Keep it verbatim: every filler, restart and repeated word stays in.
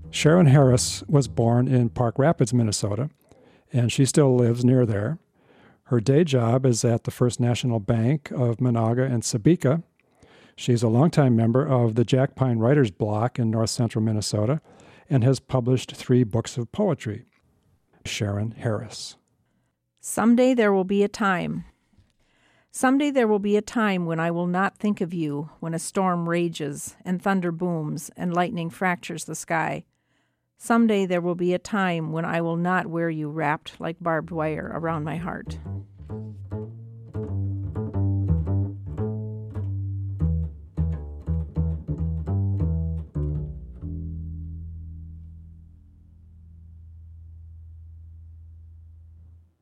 Sharon Harris was born in Park Rapids, Minnesota, and she still lives near there. Her day job is at the First National Bank of Monaga and Sebeka. She's a longtime member of the Jack Pine Writers Block in north central Minnesota and has published three books of poetry. Sharon Harris. Someday there will be a time. Someday there will be a time when I will not think of you, when a storm rages, and thunder booms, and lightning fractures the sky. Someday there will be a time when I will not wear you wrapped like barbed wire around my heart.